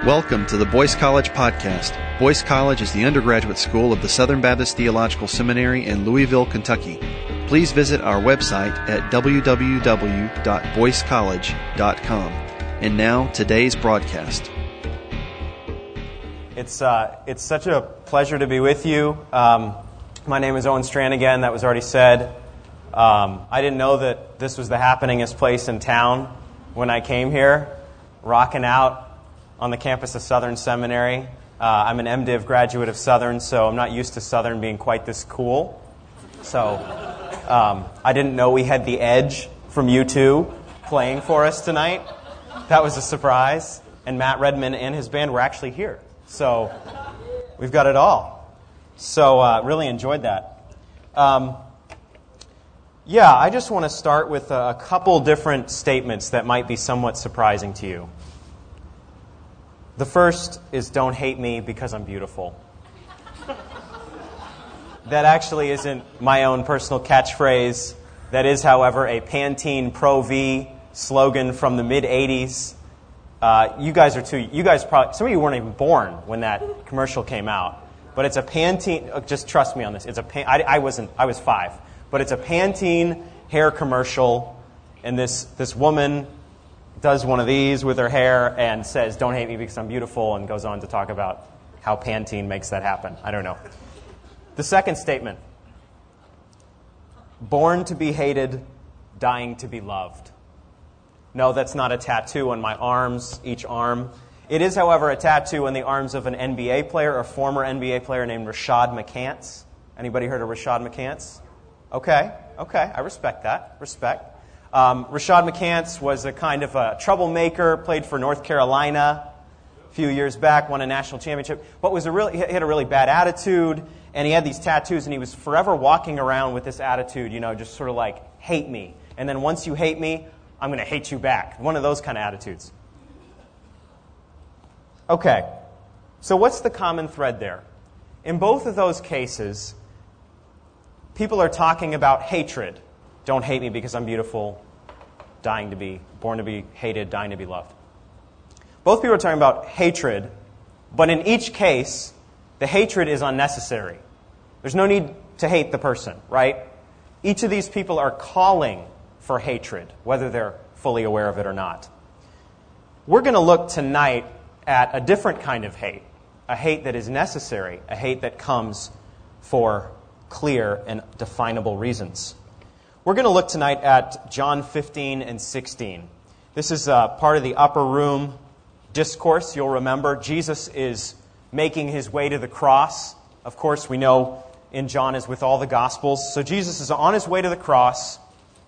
Welcome to the Boyce College Podcast. Boyce College is the undergraduate school of the Southern Baptist Theological Seminary in Louisville, Kentucky. Please visit our website at www.boycecollege.com. And now, today's broadcast. It's such a pleasure to be with you. My name is Owen Stranagan, that was already said. I didn't know that this was the happeningest place in town when I came here, rocking out on the campus of Southern Seminary. I'm an MDiv graduate of Southern, so I'm not used to Southern being quite this cool. So I didn't know we had The Edge from U2 playing for us tonight. That was a surprise. And Matt Redman and his band were actually here. So we've got it all. So really enjoyed that. I just want to start with a couple different statements that might be somewhat surprising to you. The first is, don't hate me because I'm beautiful. That actually isn't my own personal catchphrase. That is, however, a Pantene Pro V slogan from the mid-'80s. You guys probably, some of you weren't even born when that commercial came out. But it's a Pantene, just trust me on this. I was 5. But it's a Pantene hair commercial, and this woman does one of these with her hair and says, don't hate me because I'm beautiful, and goes on to talk about how Pantene makes that happen. I don't know. The second statement, born to be hated, dying to be loved. No, that's not a tattoo on my arms, each arm. It is, however, a tattoo on the arms of an NBA player, a former NBA player named Rashad McCants. Anybody heard of Rashad McCants? Okay, I respect that. Respect. Rashad McCants was a kind of a troublemaker, played for North Carolina a few years back, won a national championship, but he had a really bad attitude, and he had these tattoos, and he was forever walking around with this attitude, just sort of like, hate me. And then once you hate me, I'm going to hate you back. One of those kind of attitudes. Okay, so what's the common thread there? In both of those cases, people are talking about hatred. Don't hate me because I'm beautiful, born to be hated, dying to be loved. Both people are talking about hatred, but in each case, the hatred is unnecessary. There's no need to hate the person, right? Each of these people are calling for hatred, whether they're fully aware of it or not. We're going to look tonight at a different kind of hate, a hate that is necessary, a hate that comes for clear and definable reasons. We're going to look tonight at John 15 and 16. This is part of the upper room discourse. You'll remember Jesus is making his way to the cross. Of course, we know in John as with all the Gospels. So Jesus is on his way to the cross.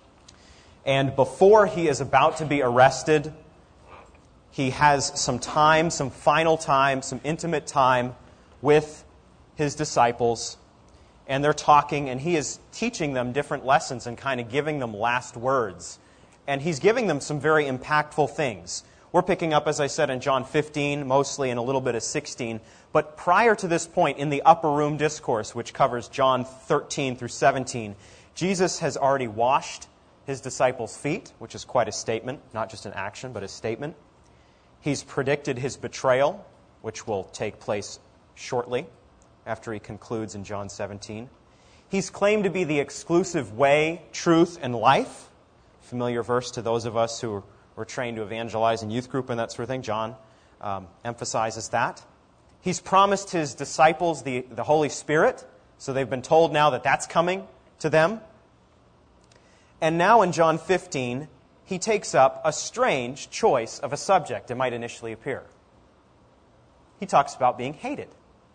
And before he is about to be arrested, he has some time, some final time, some intimate time with his disciples. And they're talking, and he is teaching them different lessons and kind of giving them last words. And he's giving them some very impactful things. We're picking up, as I said, in John 15, mostly, and a little bit of 16. But prior to this point, in the upper room discourse, which covers John 13 through 17, Jesus has already washed his disciples' feet, which is quite a statement, not just an action, but a statement. He's predicted his betrayal, which will take place shortly after he concludes in John 17. He's claimed to be the exclusive way, truth, and life. Familiar verse to those of us who were trained to evangelize in youth group and that sort of thing. John emphasizes that. He's promised his disciples the Holy Spirit, so they've been told now that that's coming to them. And now in John 15, he takes up a strange choice of a subject, it might initially appear. He talks about being hated.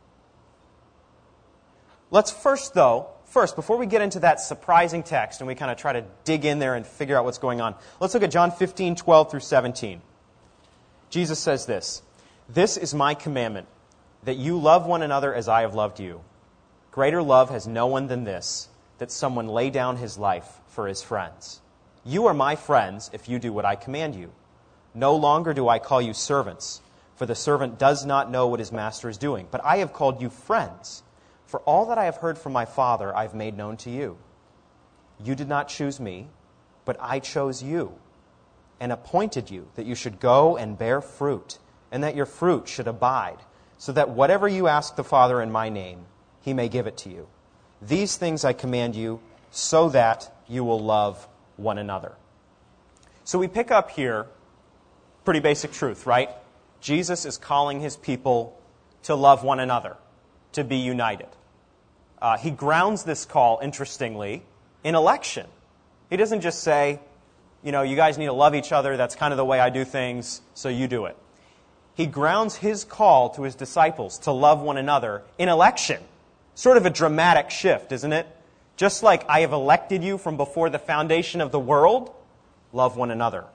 Let's first, before we get into that surprising text and we kind of try to dig in there and figure out what's going on, let's look at John 15, 12 through 17. Jesus says this, "This is my commandment, that you love one another as I have loved you. Greater love has no one than this, that someone lay down his life for his friends. You are my friends if you do what I command you. No longer do I call you servants, for the servant does not know what his master is doing, but I have called you friends. For all that I have heard from my Father, I have made known to you. You did not choose me, but I chose you and appointed you that you should go and bear fruit, and that your fruit should abide, so that whatever you ask the Father in my name, he may give it to you. These things I command you, so that you will love one another. So we pick up here pretty basic truth, right? Jesus is calling his people to love one another, to be united. He grounds this call, interestingly, in election. He doesn't just say, you guys need to love each other, that's kind of the way I do things, so you do it. He grounds his call to his disciples to love one another in election. Sort of a dramatic shift, isn't it? Just like I have elected you from before the foundation of the world, love one another.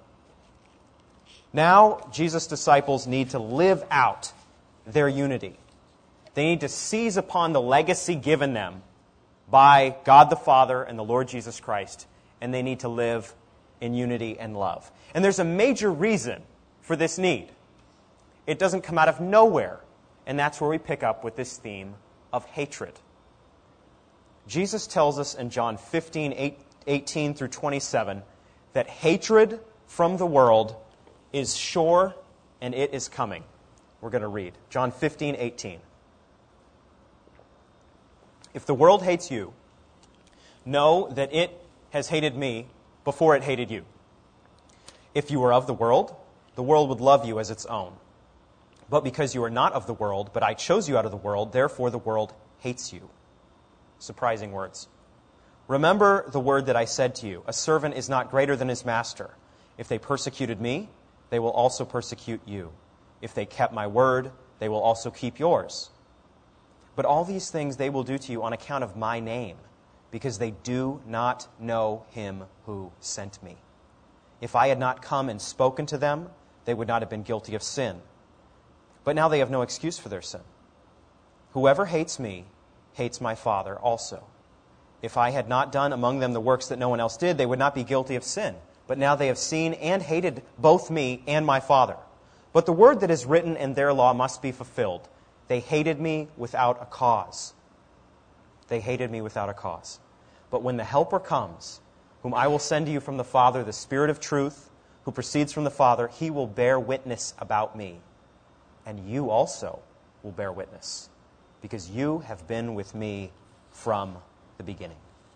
Now, Jesus' disciples need to live out their unity. They need to seize upon the legacy given them by God the Father and the Lord Jesus Christ, and they need to live in unity and love. And there's a major reason for this need. It doesn't come out of nowhere, and that's where we pick up with this theme of hatred. Jesus tells us in John 15:18 through 27 that hatred from the world is sure and it is coming. We're going to read John 15:18. If the world hates you, know that it has hated me before it hated you. If you were of the world would love you as its own. But because you are not of the world, but I chose you out of the world, therefore the world hates you. Surprising words. Remember the word that I said to you, a servant is not greater than his master. If they persecuted me, they will also persecute you. If they kept my word, they will also keep yours. But all these things they will do to you on account of my name, because they do not know him who sent me. If I had not come and spoken to them, they would not have been guilty of sin. But now they have no excuse for their sin. Whoever hates me hates my Father also. If I had not done among them the works that no one else did, they would not be guilty of sin. But now they have seen and hated both me and my Father. But the word that is written in their law must be fulfilled. They hated me without a cause. They hated me without a cause. But when the Helper comes, whom I will send to you from the Father, the Spirit of truth, who proceeds from the Father, he will bear witness about me. And you also will bear witness, because you have been with me from the beginning.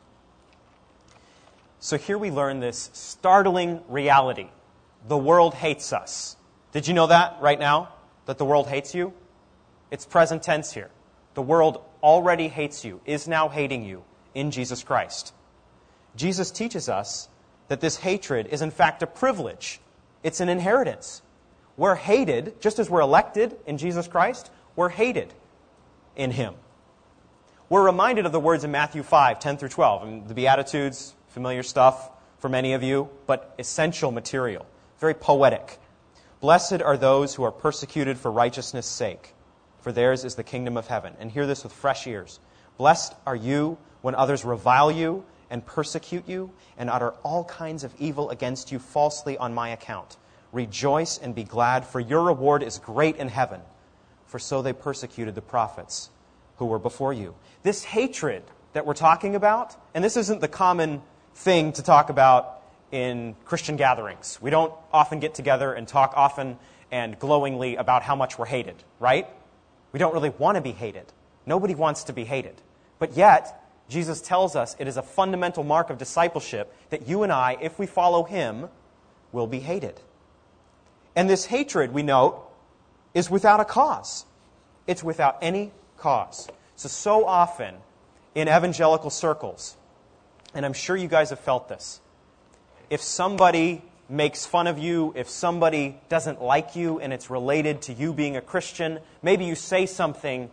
So here we learn this startling reality. The world hates us. Did you know that right now? That the world hates you? It's present tense here. The world already hates you, is now hating you in Jesus Christ. Jesus teaches us that this hatred is in fact a privilege. It's an inheritance. We're hated, just as we're elected in Jesus Christ, we're hated in him. We're reminded of the words in Matthew 5:10 through 12. And the Beatitudes, familiar stuff for many of you, but essential material. Very poetic. Blessed are those who are persecuted for righteousness' sake, for theirs is the kingdom of heaven. And hear this with fresh ears. Blessed are you when others revile you and persecute you and utter all kinds of evil against you falsely on my account. Rejoice and be glad, for your reward is great in heaven. For so they persecuted the prophets who were before you. This hatred that we're talking about, and this isn't the common thing to talk about in Christian gatherings. We don't often get together and talk often and glowingly about how much we're hated, right? We don't really want to be hated. Nobody wants to be hated. But yet, Jesus tells us it is a fundamental mark of discipleship that you and I, if we follow him, will be hated. And this hatred, we note, is without a cause. It's without any cause. So often in evangelical circles, and I'm sure you guys have felt this, if somebody makes fun of you, if somebody doesn't like you and it's related to you being a Christian, maybe you say something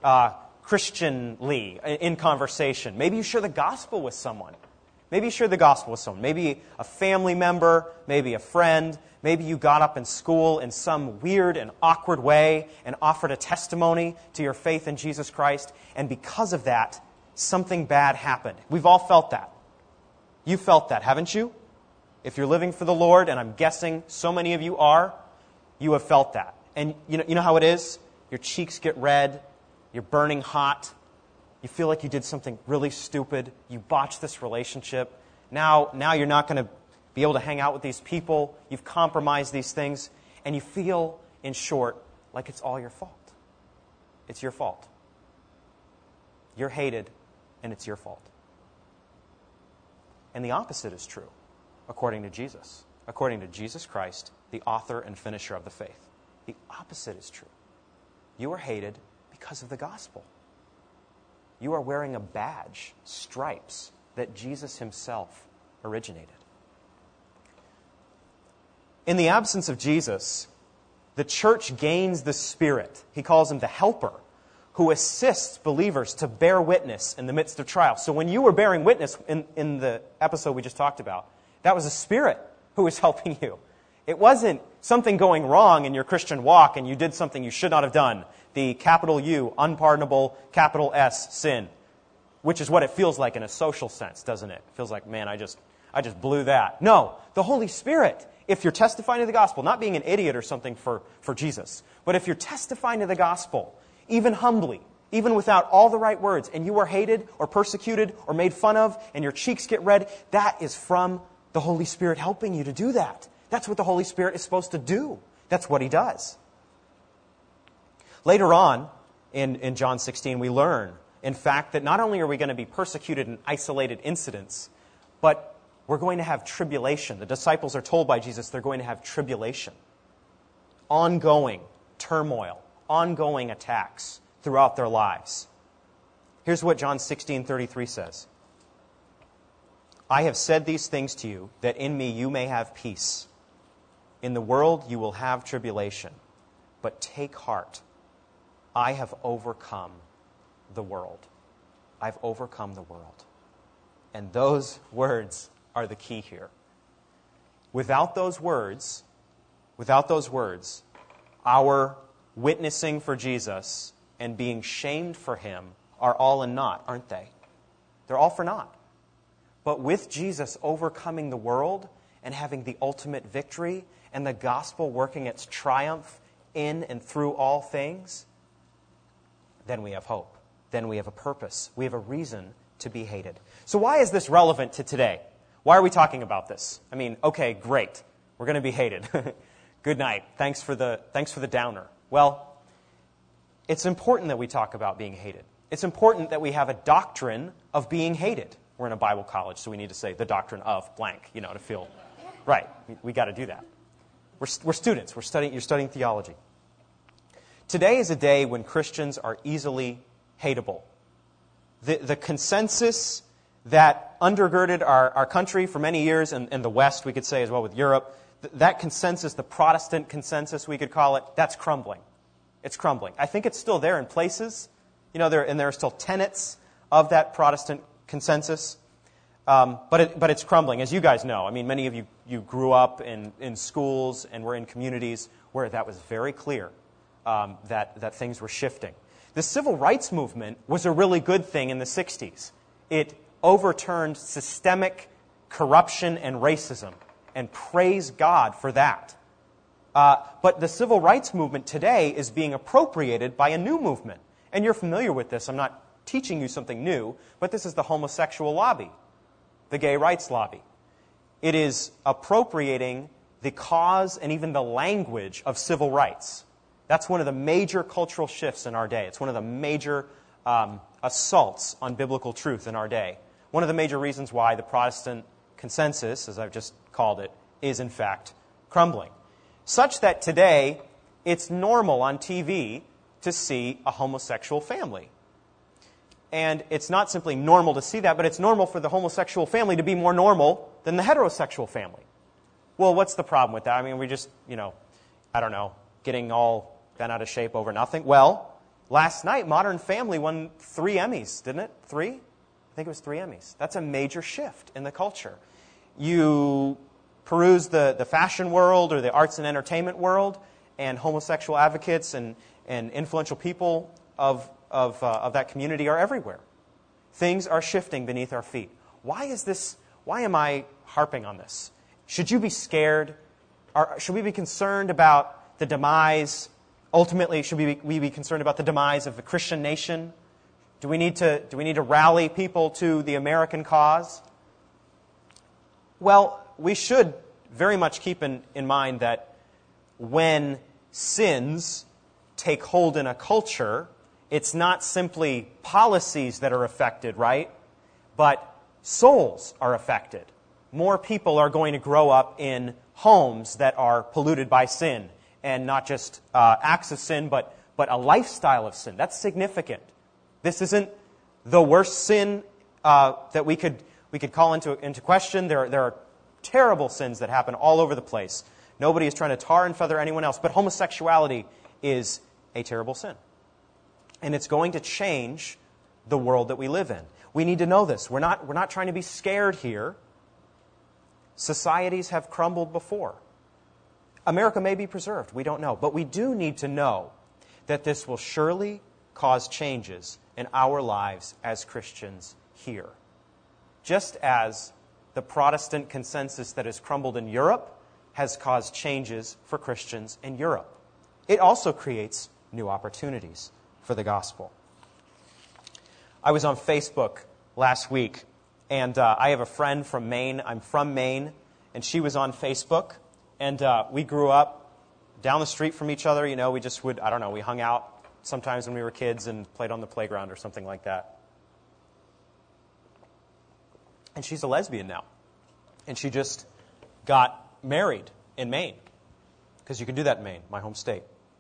Christianly in conversation. Maybe you share the gospel with someone. Maybe a family member, maybe a friend. Maybe you got up in school in some weird and awkward way and offered a testimony to your faith in Jesus Christ. And because of that, something bad happened. We've all felt that. You felt that, haven't you? If you're living for the Lord, and I'm guessing so many of you are, you have felt that. And you know how it is? Your cheeks get red. You're burning hot. You feel like you did something really stupid. You botched this relationship. Now you're not going to be able to hang out with these people. You've compromised these things. And you feel, in short, like it's all your fault. It's your fault. You're hated, and it's your fault. And the opposite is true, according to Jesus. According to Jesus Christ, the author and finisher of the faith. The opposite is true. You are hated because of the gospel. You are wearing a badge, stripes, that Jesus himself originated. In the absence of Jesus, the church gains the Spirit. He calls him the helper, who assists believers to bear witness in the midst of trial. So when you were bearing witness in the episode we just talked about, that was the Spirit who was helping you. It wasn't something going wrong in your Christian walk and you did something you should not have done. The capital U, unpardonable, capital S, sin. Which is what it feels like in a social sense, doesn't it? It feels like, man, I just blew that. No, the Holy Spirit, if you're testifying to the gospel, not being an idiot or something for Jesus, but if you're testifying to the gospel, even humbly, even without all the right words, and you are hated or persecuted or made fun of, and your cheeks get red, that is from the Holy Spirit helping you to do that. That's what the Holy Spirit is supposed to do. That's what he does. Later on, in John 16, we learn, in fact, that not only are we going to be persecuted in isolated incidents, but we're going to have tribulation. The disciples are told by Jesus they're going to have tribulation. Ongoing turmoil, ongoing attacks throughout their lives. Here's what John 16:33 says. I have said these things to you, that in me you may have peace. In the world you will have tribulation, but take heart. I have overcome the world. I've overcome the world. And those words are the key here. Without those words, our witnessing for Jesus and being shamed for him are all in naught, aren't they? They're all for naught. But with Jesus overcoming the world and having the ultimate victory and the gospel working its triumph in and through all things, then we have hope. Then we have a purpose. We have a reason to be hated. So why is this relevant to today? Why are we talking about this? I mean, okay, great. We're going to be hated. Good night. Thanks for the downer. Well, it's important that we talk about being hated. It's important that we have a doctrine of being hated. We're in a Bible college, so we need to say the doctrine of blank, to feel right. We got to do that. We're students. You're studying theology. Today is a day when Christians are easily hateable. The consensus that undergirded our country for many years, and the West, we could say as well with Europe, that consensus, the Protestant consensus, we could call it, that's crumbling. It's crumbling. I think it's still there in places, there are still tenets of that Protestant consensus, but it's crumbling, as you guys know. I mean, many of you grew up in schools and were in communities where that was very clear, that things were shifting. The civil rights movement was a really good thing in the 60s. It overturned systemic corruption and racism, and praise God for that. But the civil rights movement today is being appropriated by a new movement. And you're familiar with this. I'm not teaching you something new, but this is the homosexual lobby, the gay rights lobby. It is appropriating the cause and even the language of civil rights. That's one of the major cultural shifts in our day. It's one of the major assaults on biblical truth in our day. One of the major reasons why the Protestant consensus, as I've just called it, is in fact crumbling. Such that today, it's normal on TV to see a homosexual family. And it's not simply normal to see that, but it's normal for the homosexual family to be more normal than the heterosexual family. Well, what's the problem with that? I mean, we just, getting all bent out of shape over nothing. Well, last night, Modern Family won 3 Emmys, didn't it? 3? I think it was 3 Emmys. That's a major shift in the culture. You peruse the fashion world or the arts and entertainment world, and homosexual advocates and influential people of that community are everywhere. Things are shifting beneath our feet. Why is this? Why am I harping on this? Should you be scared? Should we be concerned about the demise? Ultimately, should we be concerned about the demise of the Christian nation? Do we need to rally people to the American cause? Well, we should very much keep in mind that when sins take hold in a culture, it's not simply policies that are affected, right? But souls are affected. More people are going to grow up in homes that are polluted by sin, and not just acts of sin, but a lifestyle of sin. That's significant. This isn't the worst sin that we could call into question. There are terrible sins that happen all over the place. Nobody is trying to tar and feather anyone else, but homosexuality is a terrible sin. And it's going to change the world that we live in. We need to know this. We're not trying to be scared here. Societies have crumbled before. America may be preserved. We don't know. But we do need to know that this will surely cause changes in our lives as Christians here. Just as the Protestant consensus that has crumbled in Europe has caused changes for Christians in Europe. It also creates new opportunities for the gospel. I was on Facebook last week, and I have a friend from Maine. I'm from Maine, and she was on Facebook, and we grew up down the street from each other. You know, we just would, we hung out sometimes when we were kids and played on the playground or something like that. And she's a lesbian now, and she just got married in Maine, because you can do that in Maine, my home state.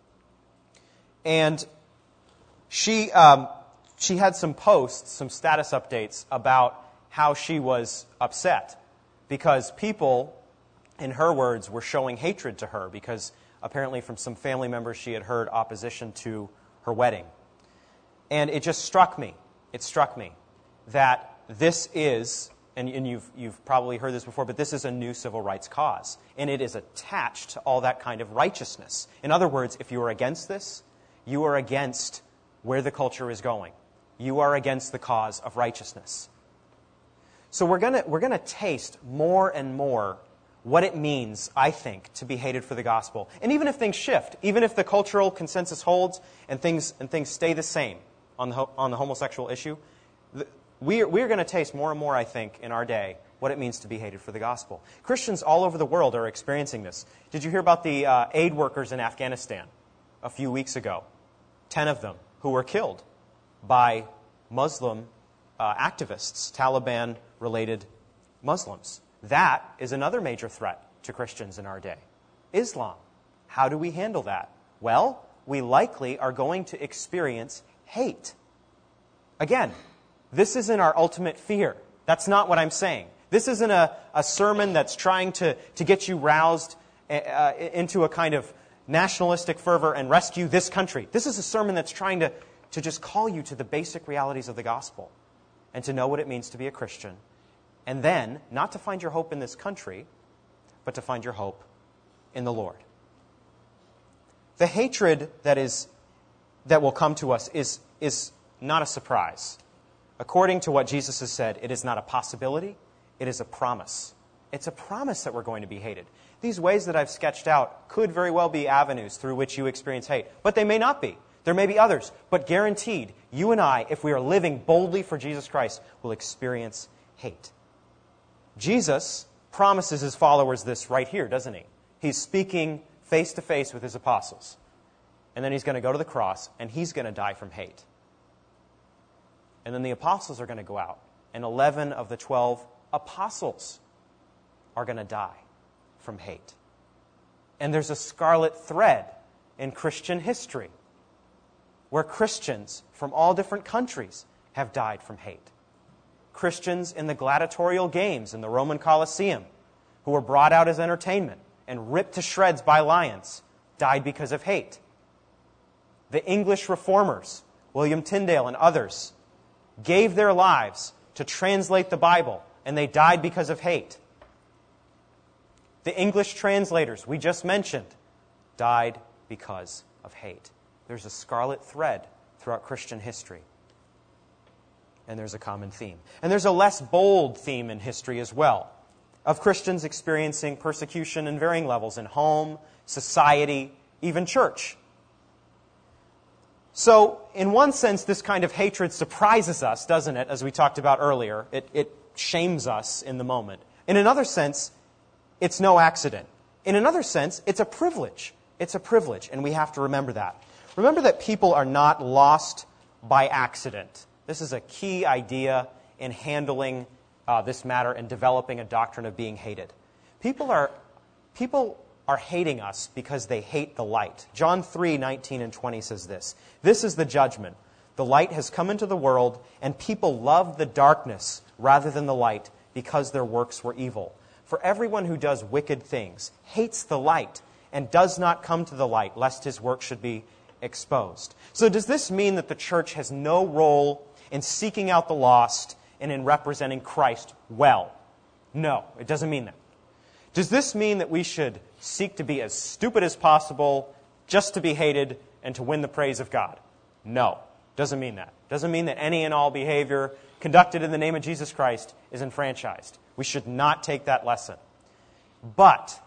And she had some posts, some status updates about how she was upset because people, in her words, were showing hatred to her because apparently from some family members she had heard opposition to her wedding. And it just struck me. It struck me that this is, and you've probably heard this before, but this is a new civil rights cause. And it is attached to all that kind of righteousness. In other words, if you are against this, you are against where the culture is going. You are against the cause of righteousness. So we're gonna taste more and more what it means, I think, to be hated for the gospel. And even if things shift, even if the cultural consensus holds and things stay the same on the homosexual issue, we're going to taste more and more, I think, in our day, what it means to be hated for the gospel. Christians all over the world are experiencing this. Did you hear about the aid workers in Afghanistan a few weeks ago? 10 of them who were killed by Muslim activists, Taliban-related Muslims. That is another major threat to Christians in our day. Islam. How do we handle that? Well, we likely are going to experience hate. Again, this isn't our ultimate fear. That's not what I'm saying. This isn't a sermon that's trying to get you roused into a kind of nationalistic fervor and rescue this country. This is a sermon that's trying to just call you to the basic realities of the gospel and to know what it means to be a Christian. And then, not to find your hope in this country, but to find your hope in the Lord. The hatred that will come to us is not a surprise. According to what Jesus has said, it is not a possibility, it is a promise. It's a promise that we're going to be hated. These ways that I've sketched out could very well be avenues through which you experience hate, but they may not be. There may be others, but guaranteed, you and I, if we are living boldly for Jesus Christ, will experience hate. Jesus promises his followers this right here, doesn't he? He's speaking face to face with his apostles. And then he's going to go to the cross, and he's going to die from hate. And then the apostles are going to go out, and 11 of the 12 apostles are going to die from hate. And there's a scarlet thread in Christian history where Christians from all different countries have died from hate. Christians in the gladiatorial games in the Roman Colosseum, who were brought out as entertainment and ripped to shreds by lions, died because of hate. The English reformers, William Tyndale and others, gave their lives to translate the Bible, and they died because of hate. The English translators we just mentioned died because of hate. There's a scarlet thread throughout Christian history. And there's a common theme. And there's a less bold theme in history as well, of Christians experiencing persecution in varying levels in home, society, even church. So, in one sense, this kind of hatred surprises us, doesn't it, as we talked about earlier? It shames us in the moment. In another sense, it's no accident. In another sense, it's a privilege. It's a privilege, and we have to remember that. Remember that people are not lost by accident. This is a key idea in handling this matter and developing a doctrine of being hated. People are hating us because they hate the light. John 3:19 and 20 says this. This is the judgment. The light has come into the world, and people love the darkness rather than the light because their works were evil. For everyone who does wicked things hates the light and does not come to the light, lest his work should be exposed. So does this mean that the church has no role in seeking out the lost and in representing Christ well? No, it doesn't mean that. Does this mean that we should seek to be as stupid as possible just to be hated and to win the praise of God? No, doesn't mean that. Doesn't mean that any and all behavior conducted in the name of Jesus Christ is enfranchised. We should not take that lesson. But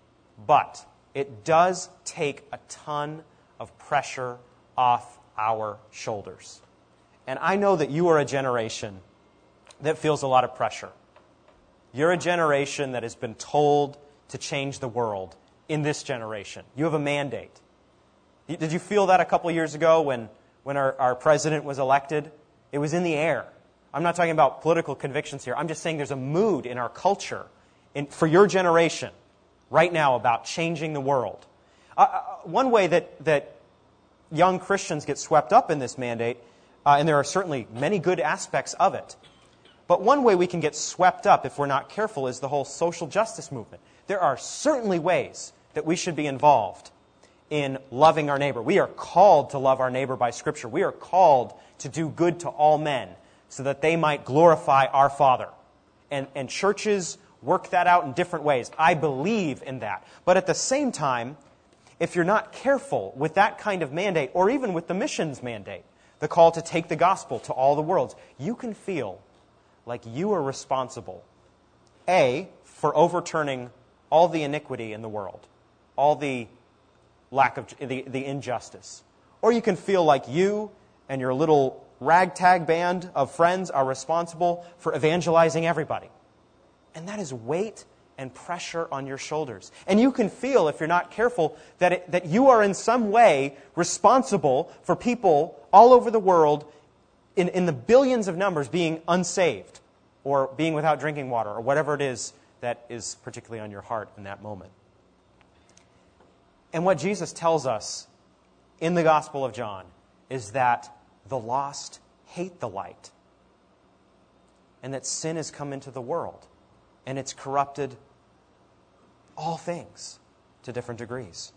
it does take a ton of pressure off our shoulders. And I know that you are a generation that feels a lot of pressure. You're a generation that has been told to change the world in this generation. You have a mandate. Did you feel that a couple years ago when our president was elected? It was in the air. I'm not talking about political convictions here. I'm just saying there's a mood in our culture for your generation right now about changing the world. One way that young Christians get swept up in this mandate, and there are certainly many good aspects of it, but one way we can get swept up if we're not careful is the whole social justice movement. There are certainly ways that we should be involved in loving our neighbor. We are called to love our neighbor by Scripture. We are called to do good to all men so that they might glorify our Father. And churches work that out in different ways. I believe in that. But at the same time, if you're not careful with that kind of mandate, or even with the missions mandate, the call to take the gospel to all the worlds, you can feel like you are responsible, A, for overturning all the iniquity in the world, all the lack of the injustice. Or you can feel like you and your little ragtag band of friends are responsible for evangelizing everybody. And that is weight and pressure on your shoulders. And you can feel, if you're not careful, that you are in some way responsible for people all over the world in the billions of numbers being unsaved or being without drinking water or whatever it is that is particularly on your heart in that moment. And what Jesus tells us in the Gospel of John is that the lost hate the light and that sin has come into the world and it's corrupted all things to different degrees.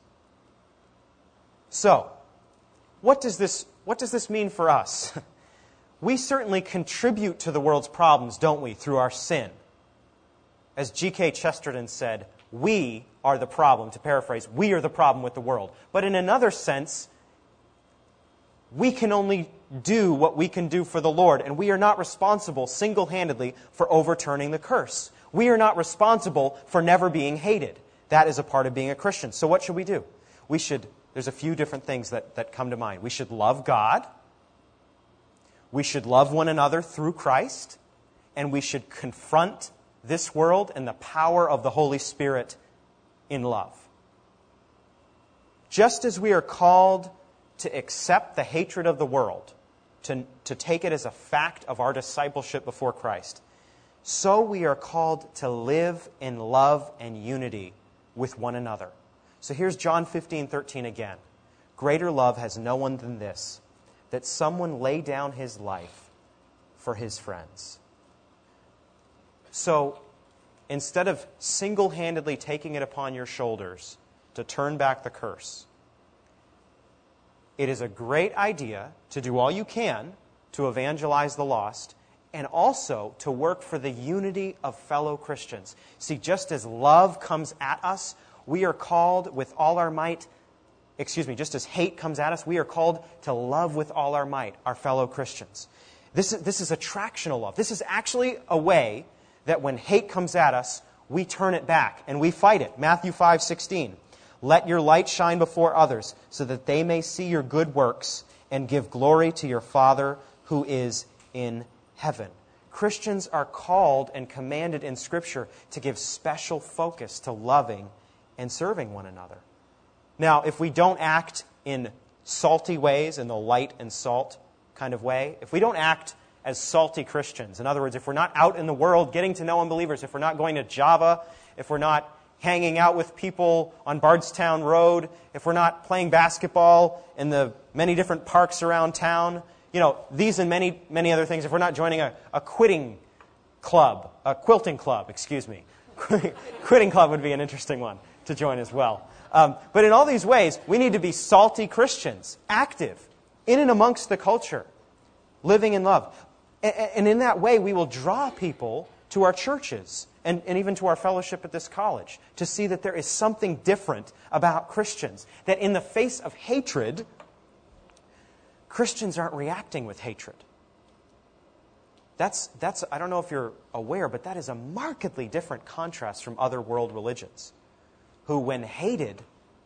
So, what does this mean for us? We certainly contribute to the world's problems, don't we, through our sin. As G.K. Chesterton said, we are the problem, to paraphrase, we are the problem with the world. But in another sense, we can only do what we can do for the Lord, and we are not responsible single-handedly for overturning the curse. We are not responsible for never being hated. That is a part of being a Christian. So what should we do? There's a few different things that come to mind. We should love God. We should love one another through Christ. And we should confront this world and the power of the Holy Spirit in love. Just as we are called to accept the hatred of the world, to take it as a fact of our discipleship before Christ, so we are called to live in love and unity with one another. So here's John 15:13 again. Greater love has no one than this, that someone lay down his life for his friends. So instead of single-handedly taking it upon your shoulders to turn back the curse, it is a great idea to do all you can to evangelize the lost and also to work for the unity of fellow Christians. See, just as love comes at us, we are called with all our might, just as hate comes at us, we are called to love with all our might our fellow Christians. This is attractional love. This is actually a way that when hate comes at us, we turn it back and we fight it. Matthew 5:16. Let your light shine before others so that they may see your good works and give glory to your Father who is in heaven. Christians are called and commanded in Scripture to give special focus to loving and serving one another. Now, if we don't act in salty ways, in the light and salt kind of way, if we don't act as salty Christians, in other words, if we're not out in the world getting to know unbelievers, if we're not going to Java, if we're not hanging out with people on Bardstown Road, if we're not playing basketball in the many different parks around town, these and many, many other things, if we're not joining a quilting club, Quitting club would be an interesting one to join as well. But in all these ways, we need to be salty Christians, active, in and amongst the culture, living in love. And in that way, we will draw people to our churches and even to our fellowship at this college to see that there is something different about Christians. That in the face of hatred, Christians aren't reacting with hatred. That's I don't know if you're aware, but that is a markedly different contrast from other world religions, who, when hated,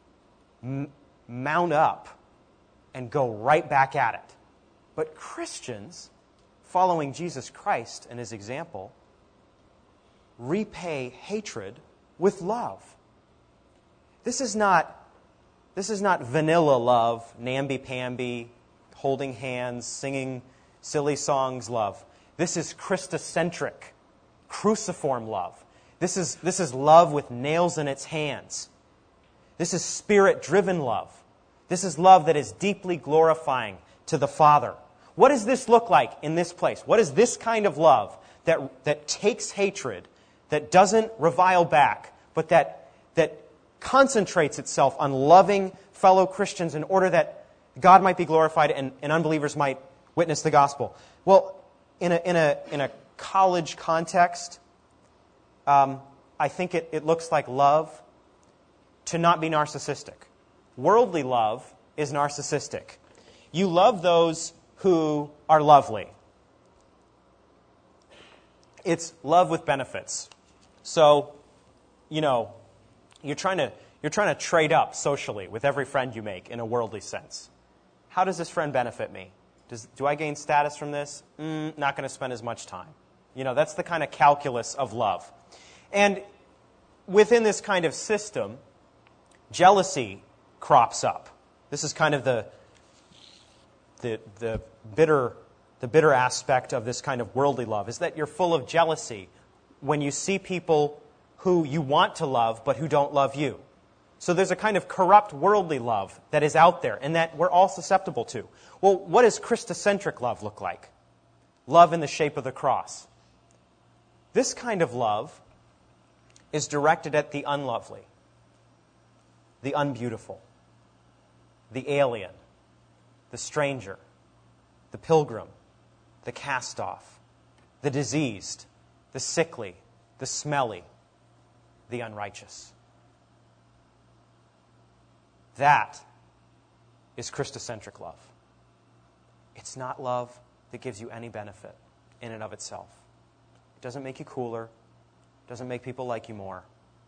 mount up and go right back at it. But Christians, following Jesus Christ and His example, repay hatred with love. This is not vanilla love, namby-pamby, holding hands, singing silly songs love. This is Christocentric, cruciform love. This is love with nails in its hands. This is Spirit-driven love. This is love that is deeply glorifying to the Father. What does this look like in this place? What is this kind of love that takes hatred, that doesn't revile back, but that concentrates itself on loving fellow Christians in order that God might be glorified and unbelievers might witness the gospel? Well, in a college context, I think it looks like love to not be narcissistic. Worldly love is narcissistic. You love those who are lovely. It's love with benefits. So, you're trying to trade up socially with every friend you make in a worldly sense. How does this friend benefit me? Do I gain status from this? Not going to spend as much time. That's the kind of calculus of love. And within this kind of system, jealousy crops up. This is kind of the bitter aspect of this kind of worldly love, is that you're full of jealousy when you see people who you want to love but who don't love you. So there's a kind of corrupt worldly love that is out there and that we're all susceptible to. Well, what does Christocentric love look like? Love in the shape of the cross. This kind of love is directed at the unlovely, the unbeautiful, the alien, the stranger, the pilgrim, the cast-off, the diseased, the sickly, the smelly, the unrighteous. That is Christocentric love. It's not love that gives you any benefit in and of itself. It doesn't make you cooler. It doesn't make people like you more.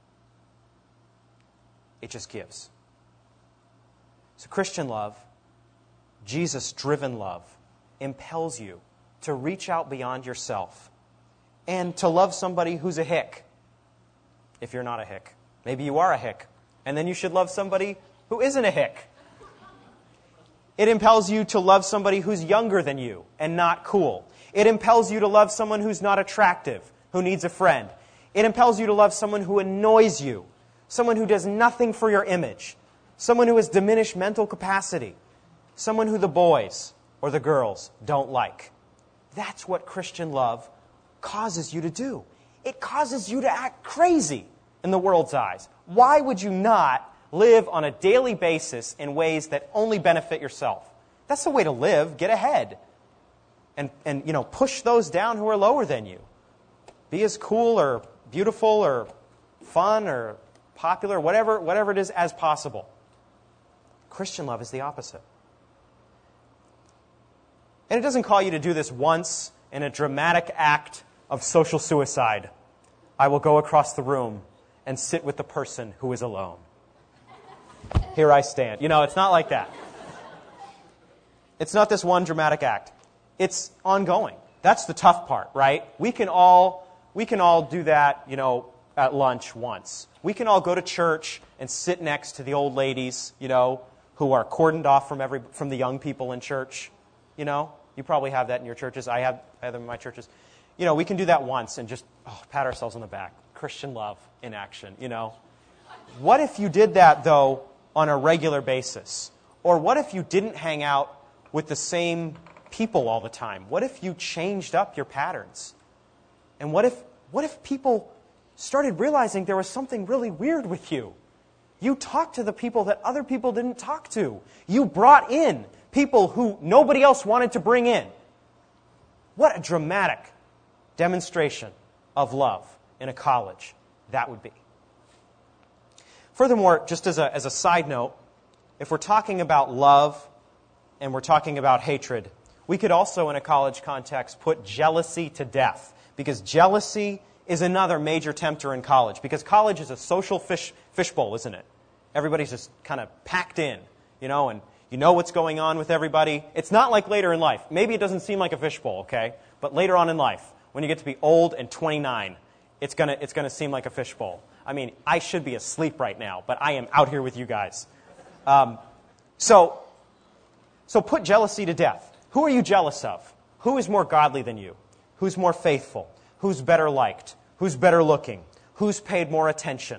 It just gives. So Christian love, Jesus-driven love, impels you to reach out beyond yourself and to love somebody who's a hick, if you're not a hick. Maybe you are a hick, and then you should love somebody who isn't a hick. It impels you to love somebody who's younger than you and not cool. It impels you to love someone who's not attractive, who needs a friend. It impels you to love someone who annoys you, someone who does nothing for your image, someone who has diminished mental capacity, someone who the boys or the girls don't like. That's what Christian love causes you to do. It causes you to act crazy in the world's eyes. Why would you not live on a daily basis in ways that only benefit yourself? That's the way to live. Get ahead. And push those down who are lower than you. Be as cool or beautiful or fun or popular, whatever it is, as possible. Christian love is the opposite. And it doesn't call you to do this once in a dramatic act of social suicide. I will go across the room and sit with the person who is alone. Here I stand. It's not like that. It's not this one dramatic act. It's ongoing. That's the tough part, right? We can all do that, at lunch once. We can all go to church and sit next to the old ladies, who are cordoned off from the young people in church. You know, you probably have that in your churches. I have them in my churches. You know, we can do that once and just pat ourselves on the back. Christian love in action, you know. What if you did that, though, on a regular basis? Or what if you didn't hang out with the same people all the time? What if you changed up your patterns? And what if people started realizing there was something really weird with you? You talked to the people that other people didn't talk to. You brought in people who nobody else wanted to bring in. What a dramatic demonstration of love in a college that would be. Furthermore, just as a side note, if we're talking about love and we're talking about hatred, we could also, in a college context, put jealousy to death. Because jealousy is another major tempter in college. Because college is a social fishbowl, isn't it? Everybody's just kind of packed in, you know, and you know what's going on with everybody. It's not like later in life. Maybe it doesn't seem like a fishbowl, okay? But later on in life, when you get to be old and 29, it's gonna seem like a fishbowl. I mean, I should be asleep right now, but I am out here with you guys. So put jealousy to death. Who are you jealous of? Who is more godly than you? Who's more faithful? Who's better liked? Who's better looking? Who's paid more attention?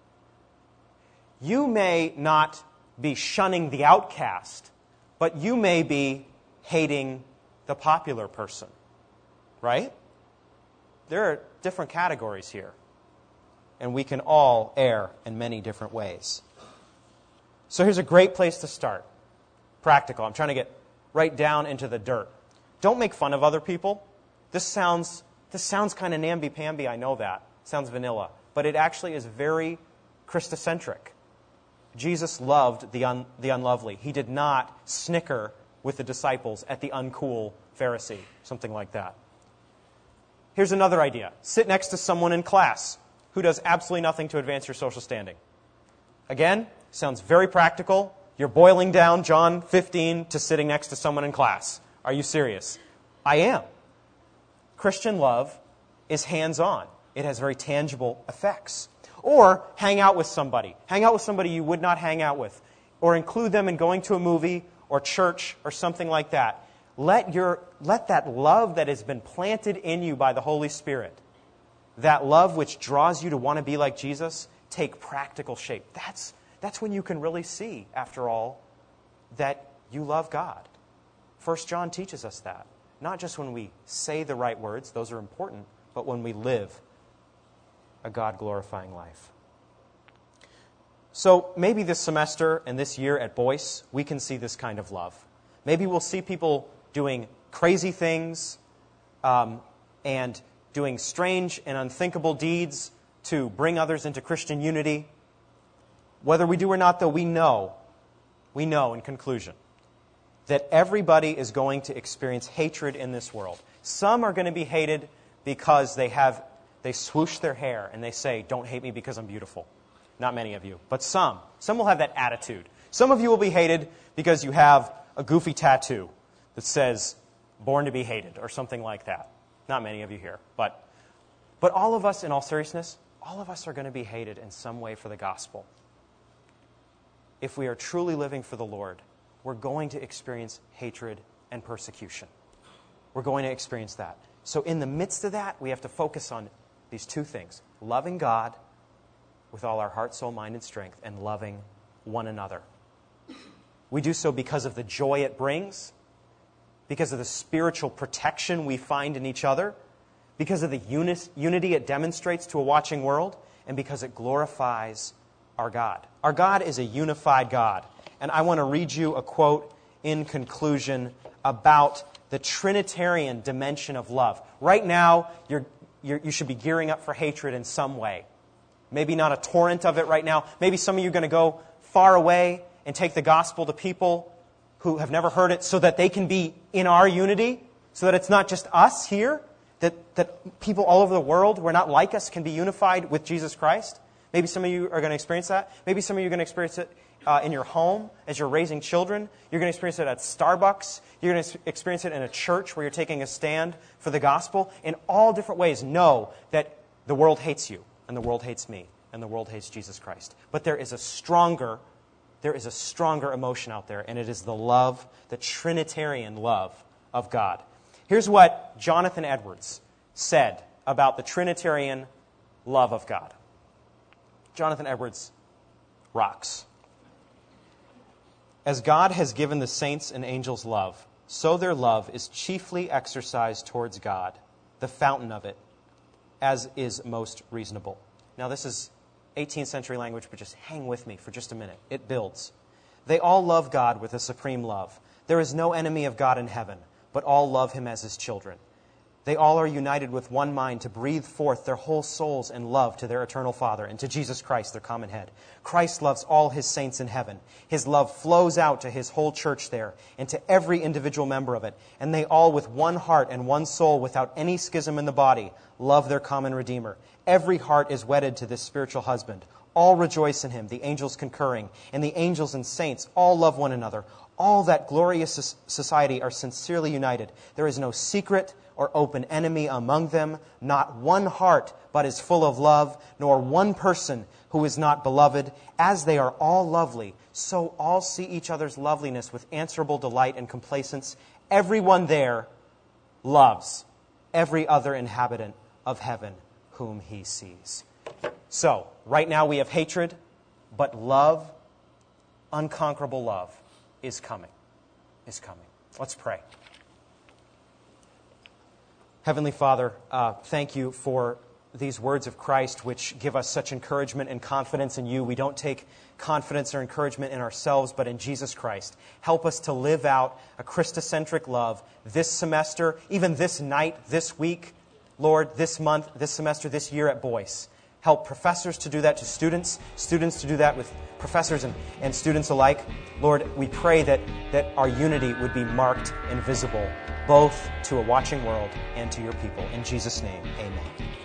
You may not be shunning the outcast, but you may be hating the popular person, right? There are different categories here, and we can all err in many different ways. So here's a great place to start. Practical. I'm trying to get right down into the dirt. Don't make fun of other people. This sounds kind of namby-pamby, I know that. Sounds vanilla. But it actually is very Christocentric. Jesus loved the unlovely. He did not snicker with the disciples at the uncool Pharisee, something like that. Here's another idea. Sit next to someone in class who does absolutely nothing to advance your social standing. Again, sounds very practical. You're boiling down John 15 to sitting next to someone in class. Are you serious? I am. Christian love is hands-on. It has very tangible effects. Or hang out with somebody. Hang out with somebody you would not hang out with. Or include them in going to a movie or church or something like that. Let that love that has been planted in you by the Holy Spirit, that love which draws you to want to be like Jesus, take practical shape. That's when you can really see, after all, that you love God. 1 John teaches us that. Not just when we say the right words, those are important, but when we live a God-glorifying life. So maybe this semester and this year at Boyce, we can see this kind of love. Maybe we'll see people doing crazy things and doing strange and unthinkable deeds to bring others into Christian unity. Whether we do or not, though, we know in conclusion that everybody is going to experience hatred in this world. Some are going to be hated because they swoosh their hair and they say, "Don't hate me because I'm beautiful." Not many of you, but some will have that attitude. Some of you will be hated because you have a goofy tattoo that says, "Born to be hated," or something like that. Not many of you here, but all of us, in all seriousness, all of us are going to be hated in some way for the gospel. If we are truly living for the Lord, we're going to experience hatred and persecution. We're going to experience that. So in the midst of that, we have to focus on these two things: loving God with all our heart, soul, mind, and strength, and loving one another. We do so because of the joy it brings, because of the spiritual protection we find in each other, because of the unity it demonstrates to a watching world, and because it glorifies our God. Our God is a unified God. And I want to read you a quote in conclusion about the Trinitarian dimension of love. Right now, you should be gearing up for hatred in some way. Maybe not a torrent of it right now. Maybe some of you are going to go far away and take the gospel to people who have never heard it so that they can be in our unity, so that it's not just us here, that people all over the world who are not like us can be unified with Jesus Christ. Maybe some of you are going to experience that. Maybe some of you are going to experience it in your home as you're raising children. You're going to experience it at Starbucks. You're going to experience it in a church where you're taking a stand for the gospel. In all different ways, know that the world hates you, and the world hates me, and the world hates Jesus Christ. But there is a stronger there is a stronger emotion out there, and it is the love, the Trinitarian love of God. Here's what Jonathan Edwards said about the Trinitarian love of God. Jonathan Edwards rocks. As God has given the saints and angels love, so their love is chiefly exercised towards God, the fountain of it, as is most reasonable. Now this is 18th century language, but just hang with me for just a minute. It builds. They all love God with a supreme love. There is no enemy of God in heaven, but all love him as his children. They all are united with one mind to breathe forth their whole souls in love to their eternal Father and to Jesus Christ, their common head. Christ loves all his saints in heaven. His love flows out to his whole church there and to every individual member of it. And they all, with one heart and one soul, without any schism in the body, love their common Redeemer. Every heart is wedded to this spiritual husband. All rejoice in him, the angels concurring, and the angels and saints all love one another. All that glorious society are sincerely united. There is no secret or open enemy among them, not one heart but is full of love, nor one person who is not beloved. As they are all lovely, so all see each other's loveliness with answerable delight and complacence. Everyone there loves every other inhabitant of heaven whom he sees. So, right now we have hatred, but love, unconquerable love, is coming. Let's pray. Heavenly Father, thank you for these words of Christ which give us such encouragement and confidence in you. We don't take confidence or encouragement in ourselves, but in Jesus Christ. Help us to live out a Christocentric love this semester, even this night, this week, Lord, this month, this semester, this year at Boyce. Help professors to do that to students, students to do that with professors and students alike. Lord, we pray that our unity would be marked and visible, both to a watching world and to your people. In Jesus' name, amen.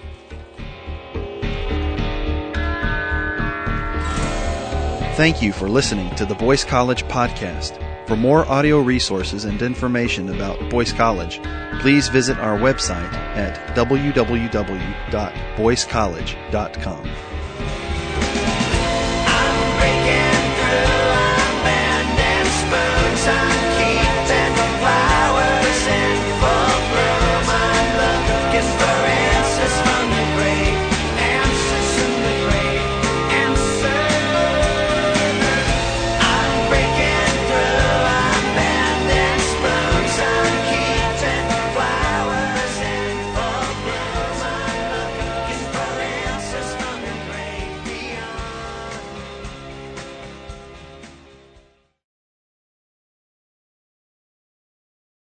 Thank you for listening to the Boyce College Podcast. For more audio resources and information about Boyce College, please visit our website at www.boycecollege.com.